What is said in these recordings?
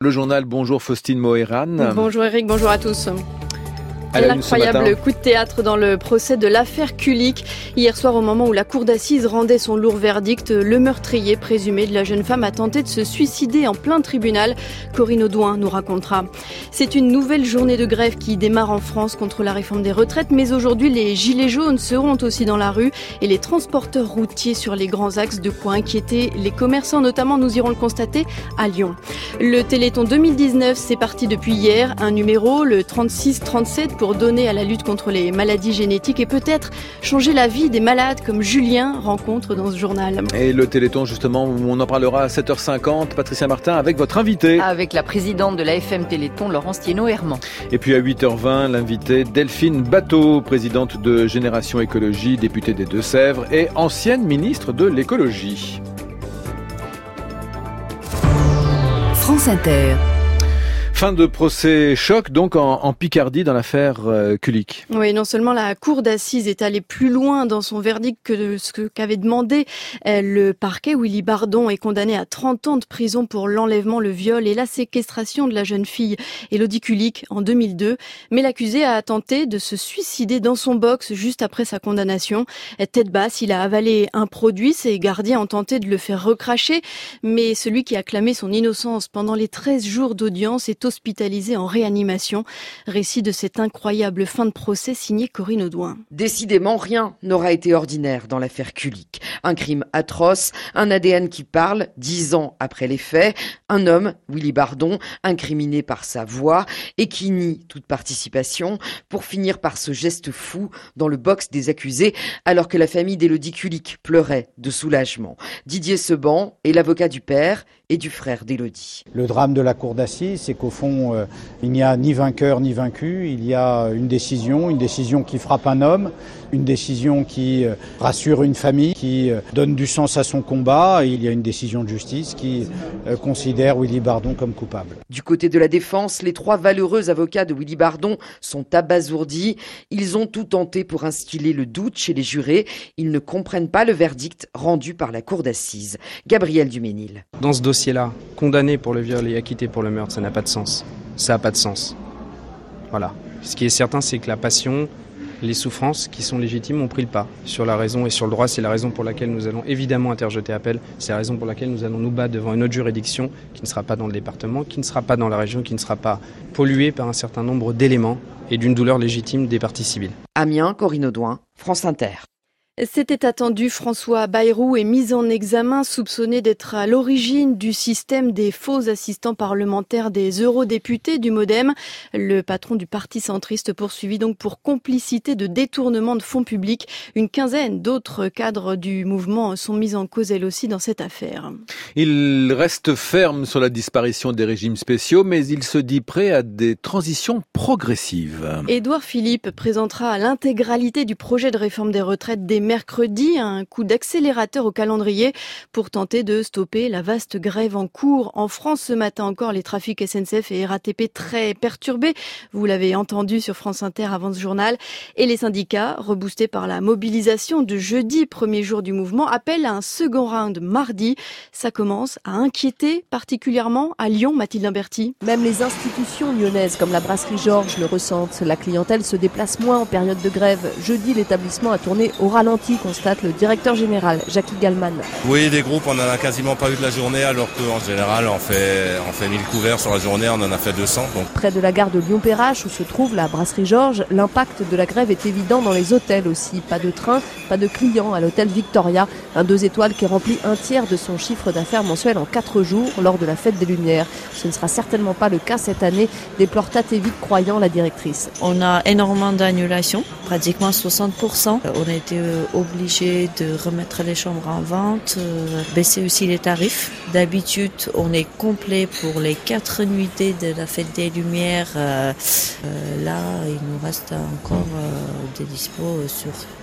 Le journal, bonjour Faustine Mohéran. Bonjour Eric, bonjour à tous. L'incroyable coup de théâtre dans le procès de l'affaire Kulik. Hier soir, au moment où la cour d'assises rendait son lourd verdict, le meurtrier présumé de la jeune femme a tenté de se suicider en plein tribunal. Corinne Audouin nous racontera. C'est une nouvelle journée de grève qui démarre en France contre la réforme des retraites, mais aujourd'hui les gilets jaunes seront aussi dans la rue et les transporteurs routiers sur les grands axes, de quoi inquiéter les commerçants, notamment, nous irons le constater, à Lyon. Le Téléthon 2019, c'est parti depuis hier. Un numéro, le 36-37, pour donner à la lutte contre les maladies génétiques et peut-être changer la vie des malades comme Julien rencontre dans ce journal. Et le Téléthon, justement, on en parlera à 7h50. Patricia Martin avec votre invité. Avec la présidente de l'AFM Téléthon, Laurence Thiénot-Herman. Et puis à 8h20, l'invité Delphine Bateau, présidente de Génération Écologie, députée des Deux-Sèvres et ancienne ministre de l'Écologie. France Inter. Fin de procès choc donc en Picardie dans l'affaire Kulik. Oui, non seulement la cour d'assises est allée plus loin dans son verdict que ce qu'avait demandé le parquet. Willy Bardon est condamné à 30 ans de prison pour l'enlèvement, le viol et la séquestration de la jeune fille Élodie Kulik en 2002. Mais l'accusé a tenté de se suicider dans son box juste après sa condamnation. Tête basse, il a avalé un produit. Ses gardiens ont tenté de le faire recracher. Mais celui qui a clamé son innocence pendant les 13 jours d'audience est hospitalisé en réanimation. Récit de cette incroyable fin de procès signé Corinne Audouin. Décidément, rien n'aura été ordinaire dans l'affaire Kulik. Un crime atroce, un ADN qui parle 10 ans après les faits, un homme, Willy Bardon, incriminé par sa voix et qui nie toute participation pour finir par ce geste fou dans le box des accusés alors que la famille d'Élodie Kulik pleurait de soulagement. Didier Seban est l'avocat du père et du frère d'Élodie. Le drame de la cour d'assises, c'est qu'au fond, il n'y a ni vainqueur ni vaincu. Il y a une décision qui frappe un homme, une décision qui rassure une famille, qui donne du sens à son combat. Et il y a une décision de justice qui considère Willy Bardon comme coupable. Du côté de la défense, les 3 valeureux avocats de Willy Bardon sont abasourdis. Ils ont tout tenté pour instiller le doute chez les jurés. Ils ne comprennent pas le verdict rendu par la cour d'assises. Gabriel Duménil. Dans ce dossier-là, condamné pour le viol et acquitté pour le meurtre, ça n'a pas de sens. Ça n'a pas de sens. Voilà. Ce qui est certain, c'est que la passion, les souffrances qui sont légitimes ont pris le pas sur la raison et sur le droit. C'est la raison pour laquelle nous allons évidemment interjeter appel. C'est la raison pour laquelle nous allons nous battre devant une autre juridiction qui ne sera pas dans le département, qui ne sera pas dans la région, qui ne sera pas polluée par un certain nombre d'éléments et d'une douleur légitime des parties civiles. Amiens, Corinne Audouin, France Inter. C'était attendu, François Bayrou est mis en examen, soupçonné d'être à l'origine du système des faux assistants parlementaires des eurodéputés du MoDem. Le patron du parti centriste poursuivi donc pour complicité de détournement de fonds publics. Une quinzaine d'autres cadres du mouvement sont mis en cause elles aussi dans cette affaire. Il reste ferme sur la disparition des régimes spéciaux, mais il se dit prêt à des transitions progressives. Édouard Philippe présentera l'intégralité du projet de réforme des retraites dès mercredi, un coup d'accélérateur au calendrier pour tenter de stopper la vaste grève en cours. En France, ce matin encore, les trafics SNCF et RATP très perturbés. Vous l'avez entendu sur France Inter avant ce journal. Et les syndicats, reboostés par la mobilisation de jeudi, premier jour du mouvement, appellent à un second round mardi. Ça commence à inquiéter, particulièrement à Lyon, Mathilde Imberti. Même les institutions lyonnaises, comme la brasserie Georges, le ressentent. La clientèle se déplace moins en période de grève. Jeudi, l'établissement a tourné au ralenti, constate le directeur général, Jackie Gallman. Oui, des groupes, on n'en a quasiment pas eu de la journée, alors qu'en général, on fait 1000 couverts sur la journée, on en a fait 200. Donc. Près de la gare de Lyon-Perrache, où se trouve la brasserie Georges, l'impact de la grève est évident dans les hôtels aussi. Pas de train, pas de clients à l'hôtel Victoria, un 2 étoiles qui remplit un tiers de son chiffre d'affaires mensuel en 4 jours lors de la fête des Lumières. Ce ne sera certainement pas le cas cette année, déplore Tatévik Croyant, la directrice. On a énormément d'annulations, pratiquement 60%. On a été obligé de remettre les chambres en vente, baisser aussi les tarifs. D'habitude, on est complet pour les 4 nuitées de la fête des Lumières. Là, il nous reste encore des dispos sur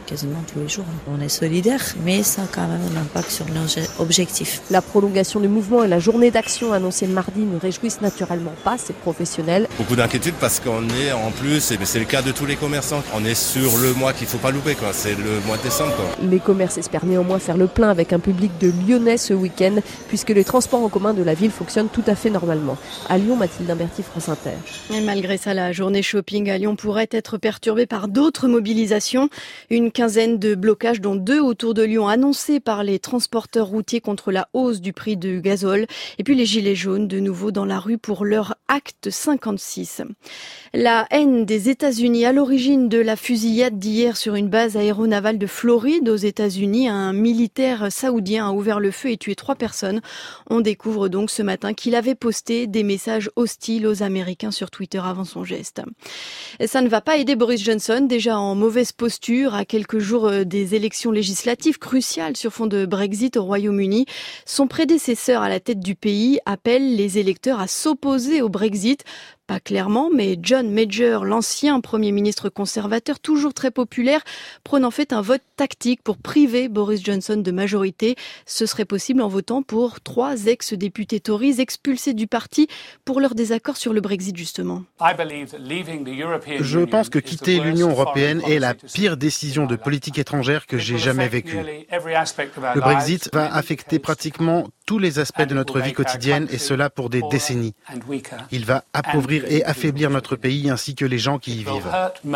quasiment tous les jours. On est solidaires, mais ça a quand même un impact sur nos objectifs. La prolongation du mouvement et la journée d'action annoncée mardi ne réjouissent naturellement pas ces professionnels. Beaucoup d'inquiétude parce qu'on est en plus, et c'est le cas de tous les commerçants, on est sur le mois qu'il ne faut pas louper, quoi. C'est le mois de décembre. Quoi. Les commerces espèrent néanmoins faire le plein avec un public de Lyonnais ce week-end, puisque les transports en commun de la ville fonctionnent tout à fait normalement. À Lyon, Mathilde Imberti, France Inter. Et malgré ça, la journée shopping à Lyon pourrait être perturbée par d'autres mobilisations. Une quinzaine de blocages, dont 2 autour de Lyon, annoncés par les transporteurs routiers contre la hausse du prix du gazole. Et puis les gilets jaunes, de nouveau dans la rue pour leur acte 56. La haine des États-Unis à l'origine de la fusillade d'hier sur une base aéronavale de Floride aux États-Unis. Un militaire saoudien a ouvert le feu et tué 3 personnes. On découvre donc ce matin qu'il avait posté des messages hostiles aux Américains sur Twitter avant son geste. Et ça ne va pas aider Boris Johnson, déjà en mauvaise posture à quelques jours des élections législatives cruciales sur fond de Brexit au Royaume-Uni. Son prédécesseur à la tête du pays appelle les électeurs à s'opposer au Brexit. Pas clairement, mais John Major, l'ancien Premier ministre conservateur, toujours très populaire, prône en fait un vote tactique pour priver Boris Johnson de majorité. Ce serait possible en votant pour 3 ex-députés Tories expulsés du parti pour leur désaccord sur le Brexit, justement. Je pense que quitter l'Union européenne est la pire décision de politique étrangère que j'ai jamais vécue. Le Brexit va affecter pratiquement tous les aspects de notre vie quotidienne et cela pour des décennies. Il va appauvrir et affaiblir notre pays ainsi que les gens qui y vivent.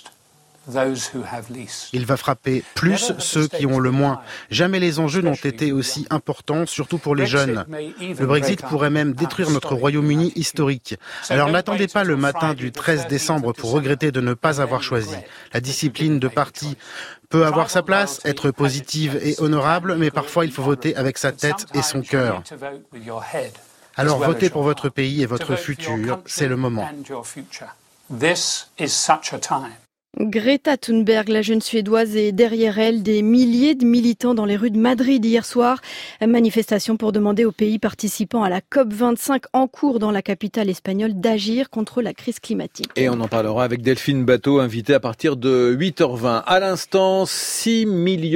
Il va frapper plus ceux qui ont le moins. Jamais les enjeux n'ont été aussi importants, surtout pour les jeunes. Le Brexit pourrait même détruire notre Royaume-Uni historique. Alors n'attendez pas le matin du 13 décembre pour regretter de ne pas avoir choisi. La discipline de parti peut avoir sa place, être positive et honorable, mais parfois il faut voter avec sa tête et son cœur. Alors votez pour votre pays et votre futur, c'est le moment. Greta Thunberg, la jeune Suédoise, et derrière elle des milliers de militants dans les rues de Madrid hier soir. Manifestation pour demander aux pays participants à la COP25 en cours dans la capitale espagnole d'agir contre la crise climatique. Et on en parlera avec Delphine Bateau, invitée à partir de 8h20. À l'instant, 6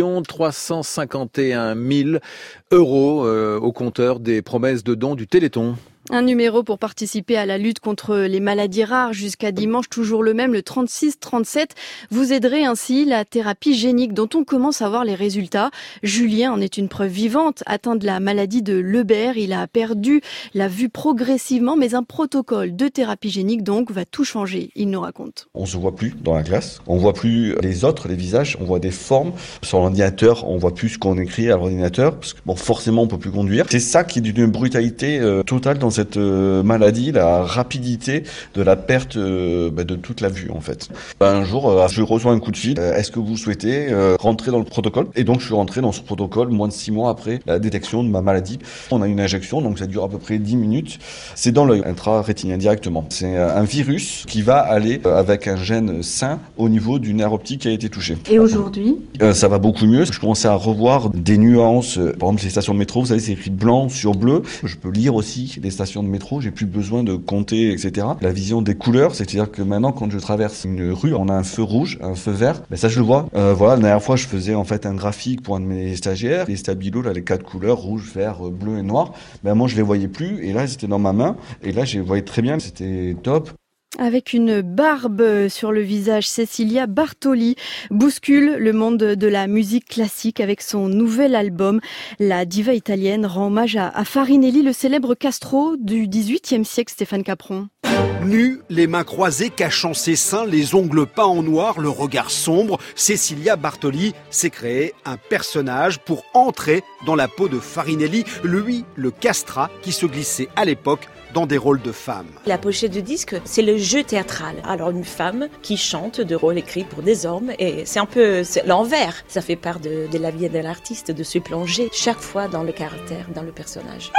351 000 euros au compteur des promesses de dons du Téléthon. Un numéro pour participer à la lutte contre les maladies rares jusqu'à dimanche, toujours le même, le 36-37. Vous aiderez ainsi la thérapie génique dont on commence à voir les résultats. Julien en est une preuve vivante. Atteint de la maladie de Leber, il a perdu la vue progressivement, mais un protocole de thérapie génique donc va tout changer, il nous raconte. On se voit plus dans la classe, on voit plus les autres, les visages, on voit des formes. Sur l'ordinateur, on voit plus ce qu'on écrit à l'ordinateur, parce que forcément on peut plus conduire. C'est ça qui est d'une brutalité totale dans cette maladie, la rapidité de la perte de toute la vue en fait. Un jour, je reçois un coup de fil, est-ce que vous souhaitez rentrer dans le protocole? Et donc je suis rentré dans ce protocole moins de 6 mois après la détection de ma maladie. On a une injection, donc ça dure à peu près 10 minutes. C'est dans l'œil intra-rétinien directement. C'est un virus qui va aller avec un gène sain au niveau du nerf optique qui a été touché. Et aujourd'hui ça va beaucoup mieux. Je commençais à revoir des nuances. Par exemple, les stations de métro, vous savez, c'est écrit blanc sur bleu. Je peux lire aussi les stations de métro, j'ai plus besoin de compter, etc. La vision des couleurs, c'est-à-dire que maintenant, quand je traverse une rue, on a un feu rouge, un feu vert, ça je le vois. Voilà, la dernière fois, je faisais en fait un graphique pour un de mes stagiaires, les stabilos, là, les 4 couleurs, rouge, vert, bleu et noir. Moi, je les voyais plus, et là, c'était dans ma main, et là, je les voyais très bien, c'était top. Avec une barbe sur le visage, Cecilia Bartoli bouscule le monde de la musique classique avec son nouvel album. La diva italienne rend hommage à Farinelli, le célèbre Castro du XVIIIe siècle, Stéphane Capron. Nue, les mains croisées, cachant ses seins, les ongles peints en noir, le regard sombre, Cecilia Bartoli s'est créé un personnage pour entrer dans la peau de Farinelli, lui, le castrat qui se glissait à l'époque dans des rôles de femmes. La pochette de disque, c'est le jeu théâtral. Alors une femme qui chante de rôles écrits pour des hommes, et c'est un peu l'envers. Ça fait part de la vie de l'artiste, de se plonger chaque fois dans le caractère, dans le personnage.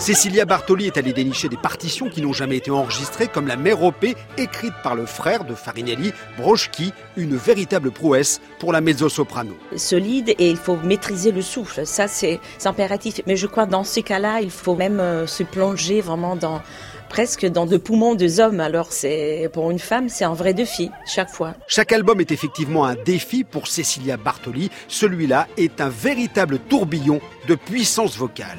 Cecilia Bartoli est allée dénicher des partitions qui n'ont jamais été enregistrées, comme la Méropée, écrite par le frère de Farinelli, Broschki, une véritable prouesse pour la mezzo-soprano. Solide, et il faut maîtriser le souffle, ça c'est impératif. Mais je crois que dans ces cas-là, il faut même se plonger vraiment presque dans le poumon des hommes. Alors pour une femme, c'est un vrai défi, chaque fois. Chaque album est effectivement un défi pour Cecilia Bartoli. Celui-là est un véritable tourbillon de puissance vocale.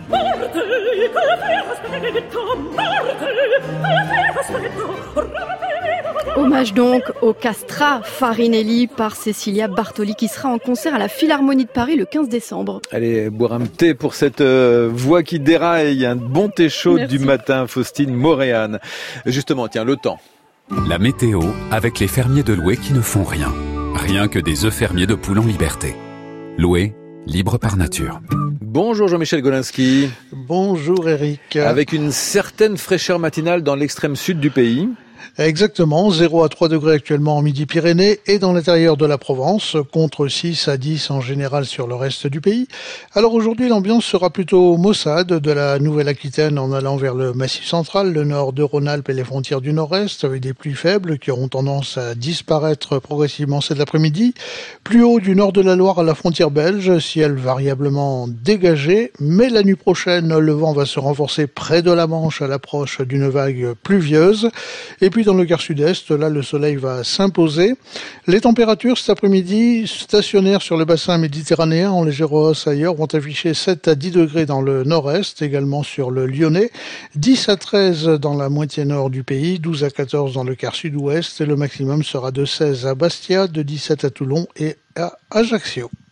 Hommage donc au Castra Farinelli par Cecilia Bartoli qui sera en concert à la Philharmonie de Paris le 15 décembre. Allez, boire un thé pour cette voix qui déraille, un bon thé chaud du matin, Faustine Moréane. Justement, tiens, le temps. La météo avec les fermiers de Loué qui ne font rien. Rien que des œufs fermiers de poules en liberté. Loué, libre par nature. Bonjour Jean-Michel Golinski. Bonjour Eric. Avec une certaine fraîcheur matinale dans l'extrême sud du pays. Exactement, 0 à 3 degrés actuellement en Midi-Pyrénées et dans l'intérieur de la Provence, contre 6 à 10 en général sur le reste du pays. Alors aujourd'hui, l'ambiance sera plutôt maussade de la Nouvelle-Aquitaine en allant vers le Massif central, le nord de Rhône-Alpes et les frontières du nord-est, avec des pluies faibles qui auront tendance à disparaître progressivement cet après-midi. Plus haut du nord de la Loire à la frontière belge, ciel variablement dégagé, mais la nuit prochaine, le vent va se renforcer près de la Manche à l'approche d'une vague pluvieuse. Et puis dans le quart sud-est, là le soleil va s'imposer. Les températures cet après-midi stationnaires sur le bassin méditerranéen, en légère hausse ailleurs, vont afficher 7 à 10 degrés dans le nord-est, également sur le Lyonnais, 10 à 13 dans la moitié nord du pays, 12 à 14 dans le quart sud-ouest et le maximum sera de 16 à Bastia, de 17 à Toulon et à Ajaccio.